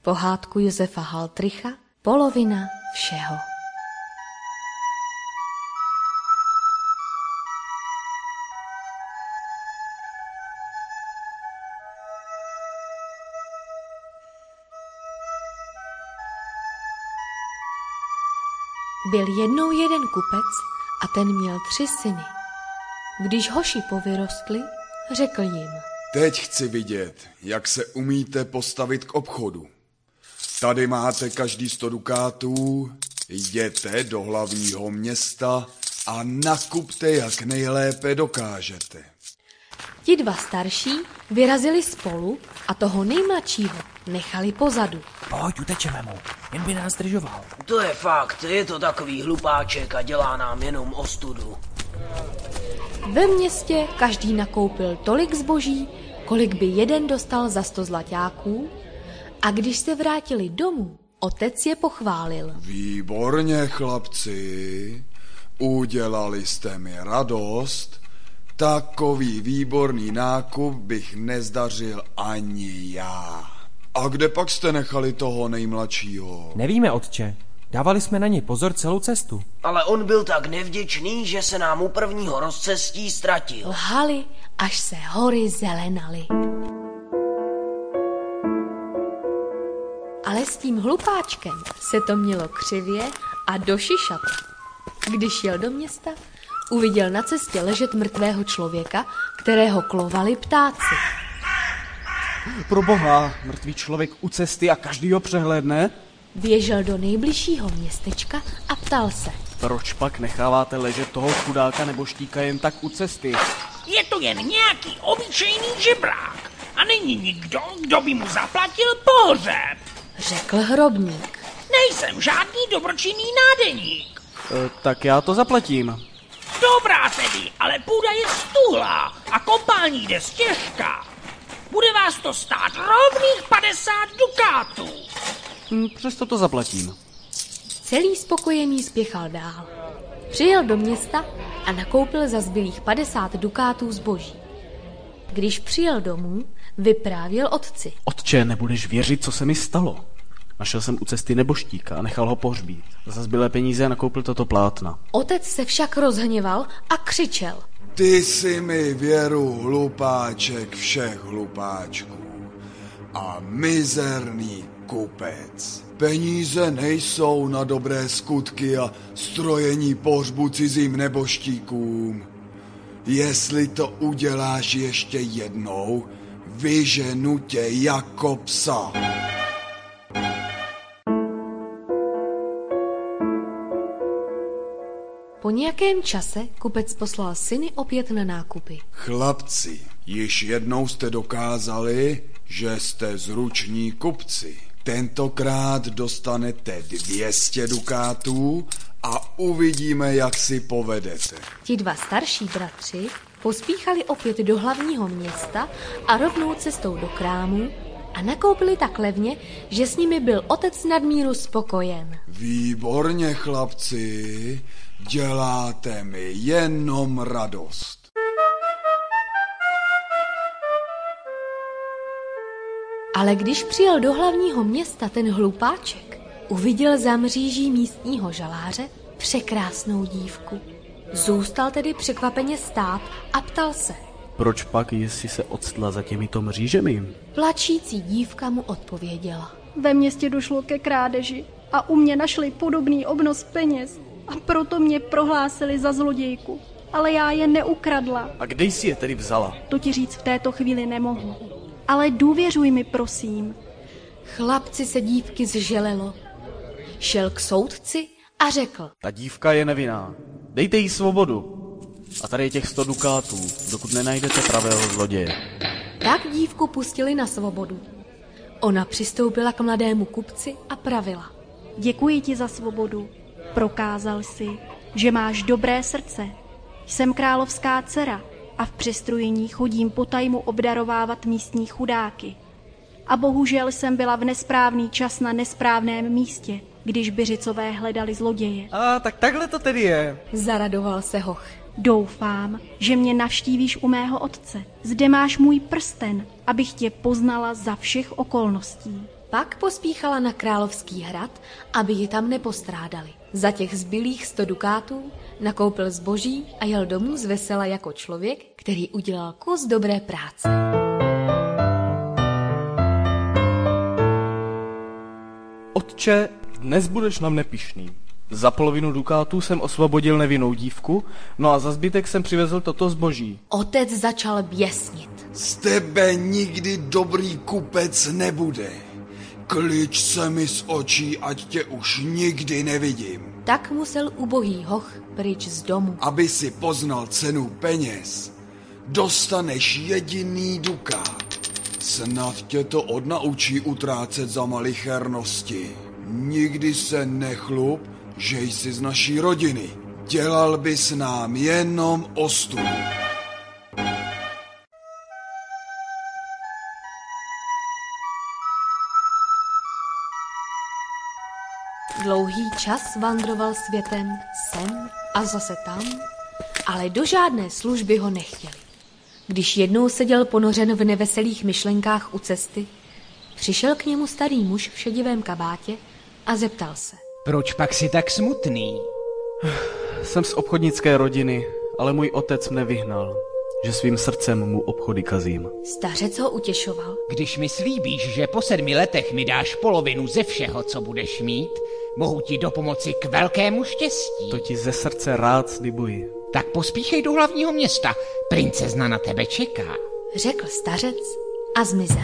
Pohádku Josefa Haltricha Polovina všeho. Byl jednou jeden kupec a ten měl 3 syny. Když hoši povyrostli, řekl jim: Teď chci vidět, jak se umíte postavit k obchodu. Tady máte každý 100 dukátů, jděte do hlavního města a nakupte, jak nejlépe dokážete. Ti 2 starší vyrazili spolu a toho nejmladšího nechali pozadu. Pojď, utečeme mu, jen by nás zdržoval. To je fakt, je to takový hlupáček a dělá nám jenom ostudu. Ve městě každý nakoupil tolik zboží, kolik by jeden dostal za 100 zlaťáků, a když se vrátili domů, otec je pochválil. Výborně, chlapci, udělali jste mi radost. Takový výborný nákup bych nezdařil ani já. A kde pak jste nechali toho nejmladšího? Nevíme, otče. Dávali jsme na něj pozor celou cestu. Ale on byl tak nevděčný, že se nám u prvního rozcestí ztratil. Lhali, až se hory zelenaly. Ale s tím hlupáčkem se to mělo křivě a do šišata. Když jel do města, uviděl na cestě ležet mrtvého člověka, kterého klovali ptáci. Proboha, mrtvý člověk u cesty a každý ho přehlédne? Běžel do nejbližšího městečka a ptal se: Proč pak necháváte ležet toho chudáka nebo štíka jen tak u cesty? Je to jen nějaký obyčejný žebrák a není nikdo, kdo by mu zaplatil pohřeb, řekl hrobník. Nejsem žádný dobročinný nádeník. Tak já to zaplatím. Dobrá tedy, ale půda je stuhlá a kopání jde stěžka. Bude vás to stát rovných 50 dukátů. Přesto to zaplatím. Celý spokojený spěchal dál. Přijel do města a nakoupil za zbylých 50 dukátů zboží. Když přijel domů, vyprávěl otci. Otče, nebudeš věřit, co se mi stalo. Našel jsem u cesty neboštíka a nechal ho pohřbít. Za zbylé peníze nakoupil toto plátna. Otec se však rozhněval a křičel: Ty jsi mi věru, hlupáček všech hlupáčků a mizerný kupec. Peníze nejsou na dobré skutky a strojení pohřbu cizím neboštíkům. Jestli to uděláš ještě jednou, vyženu tě jako psa. Po nějakém čase kupec poslal syny opět na nákupy. Chlapci, již jednou jste dokázali, že jste zruční kupci. Tentokrát dostanete 200 dukátů a uvidíme, jak si povedete. Ti 2 starší bratři pospíchali opět do hlavního města a rovnou cestou do krámu a nakoupili tak levně, že s nimi byl otec nadmíru spokojen. Výborně, chlapci, děláte mi jenom radost. Ale když přijel do hlavního města ten hlupáček, uviděl za mříží místního žaláře překrásnou dívku. Zůstal tedy překvapeně stát a ptal se: Proč pak, jestli se octla za těmito mřížemi? Plačící dívka mu odpověděla: Ve městě došlo ke krádeži a u mě našli podobný obnos peněz a proto mě prohlásili za zlodějku. Ale já je neukradla. A kde jsi je tedy vzala? To ti říct v této chvíli nemohu. Ale důvěřuj mi, prosím. Chlapci se dívky zželelo. Šel k soudci a řekl: Ta dívka je nevinná. Dejte jí svobodu. A tady je těch 100 dukátů, dokud nenajdete pravého zloděje. Tak dívku pustili na svobodu. Ona přistoupila k mladému kupci a pravila: Děkuji ti za svobodu. Prokázal si, že máš dobré srdce. Jsem královská dcera a v přestrojení chodím potajmu obdarovávat místní chudáky. A bohužel jsem byla v nesprávný čas na nesprávném místě, když byřicové hledali zloděje. A tak takhle to tedy je. Zaradoval se hoch. Doufám, že mě navštívíš u mého otce. Zde máš můj prsten, abych tě poznala za všech okolností. Pak pospíchala na Královský hrad, aby ji tam nepostrádali. Za těch zbylých 100 dukátů nakoupil zboží a jel domů zvesela jako člověk, který udělal kus dobré práce. Otče, dnes budeš na mne pyšný. Za polovinu dukátů jsem osvobodil nevinnou dívku, no a za zbytek jsem přivezl toto zboží. Otec začal běsnit. Z tebe nikdy dobrý kupec nebude. Klič se mi z očí, ať tě už nikdy nevidím. Tak musel ubohý hoch pryč z domu. Aby si poznal cenu peněz, dostaneš jediný dukát. Snad tě to odnaučí utrácet za malichernosti. Nikdy se nechlup, že jsi z naší rodiny. Dělal bys nám jenom ostudu. Dlouhý čas vandroval světem sem a zase tam, ale do žádné služby ho nechtěli. Když jednou seděl ponořen v neveselých myšlenkách u cesty, přišel k němu starý muž v šedivém kabátě a zeptal se. Proč pak jsi tak smutný? Jsem z obchodnické rodiny, ale můj otec mne vyhnal, že svým srdcem mu obchody kazím. Stařec ho utěšoval. Když mi slíbíš, že po 7 letech mi dáš polovinu ze všeho, co budeš mít, mohu ti dopomoci k velkému štěstí. To ti ze srdce rád slibuji. Tak pospíchej do hlavního města, princezna na tebe čeká. Řekl stařec a zmizel.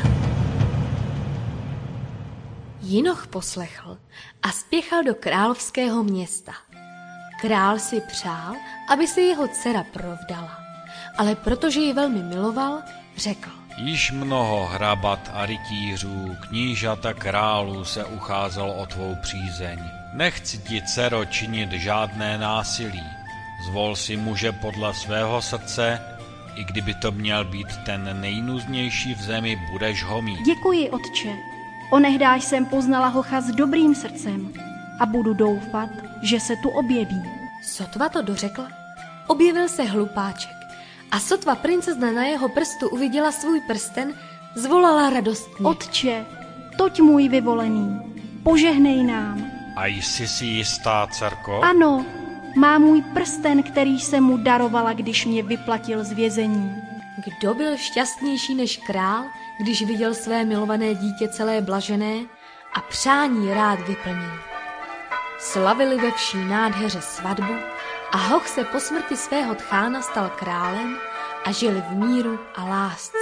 Jinoch poslechl a spěchal do královského města. Král si přál, aby se jeho dcera provdala, ale protože ji velmi miloval, řekl. Již mnoho hrabat a rytířů, knížat a králů se ucházelo o tvou přízeň. Nechci ti, dcero, činit žádné násilí. Zvol si muže podle svého srdce, i kdyby to měl být ten nejnuznější v zemi, budeš ho mít. Děkuji, otče. Onehdáž jsem poznala hocha s dobrým srdcem a budu doufat, že se tu objeví. Sotva to dořekla, objevil se hlupáček a sotva princezna na jeho prstu uviděla svůj prsten, zvolala radostně. Otče, toť můj vyvolený, požehnej nám. A jsi si jistá, dcerko? Ano, má můj prsten, který jsem mu darovala, když mě vyplatil z vězení. Kdo byl šťastnější než král, když viděl své milované dítě celé blažené a přání rád vyplnil. Slavili ve vší nádheře svatbu a hoch se po smrti svého tchána stal králem a žili v míru a lásce.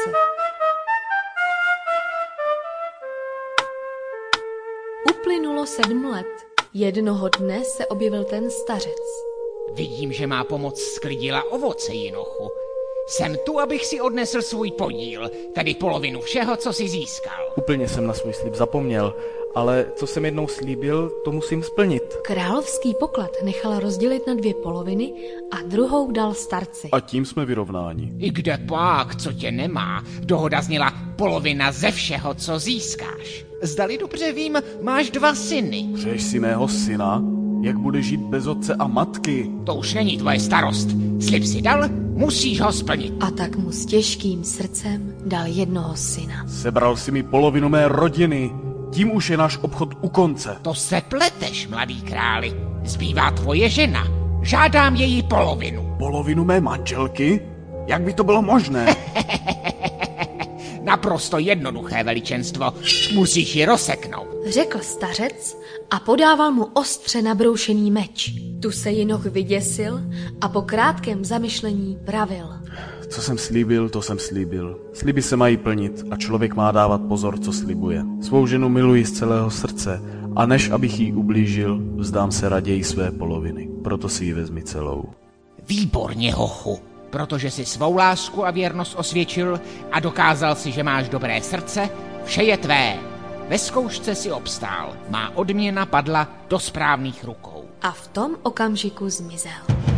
Uplynulo 7 let. Jednoho dne se objevil ten stařec. Vidím, že má pomoc sklidila ovoce, Jinochu. Jsem tu, abych si odnesl svůj podíl, tedy polovinu všeho, co si získal. Úplně jsem na svůj slib zapomněl, ale co jsem jednou slíbil, to musím splnit. Královský poklad nechal rozdělit na 2 poloviny a druhou dal starci. A tím jsme vyrovnáni. I kde pak, co tě nemá, dohoda zněla polovina ze všeho, co získáš. Zdali dobře vím, máš 2 syny. Chceš si mého syna? Jak bude žít bez otce a matky? To už není tvoje starost. Slib si dal, musíš ho splnit. A tak mu s těžkým srdcem dal jednoho syna. Sebral si mi polovinu mé rodiny. Tím už je náš obchod u konce. To se pleteš, mladý králi. Zbývá tvoje žena. Žádám její polovinu. Polovinu mé manželky? Jak by to bylo možné? Naprosto jednoduché, veličenstvo. Musíš ji rozseknout. Řekl stařec a podával mu ostře nabroušený meč. Tu se Jinoch vyděsil a po krátkém zamyšlení pravil. Co jsem slíbil, to jsem slíbil. Sliby se mají plnit a člověk má dávat pozor, co slibuje. Svou ženu miluji z celého srdce a než abych jí ublížil, vzdám se raději své poloviny. Proto si ji vezmi celou. Výborně, hochu. Protože si svou lásku a věrnost osvědčil a dokázal si, že máš dobré srdce, vše je tvé. Ve zkoušce si obstál. Má odměna padla do správných rukou. A v tom okamžiku zmizel.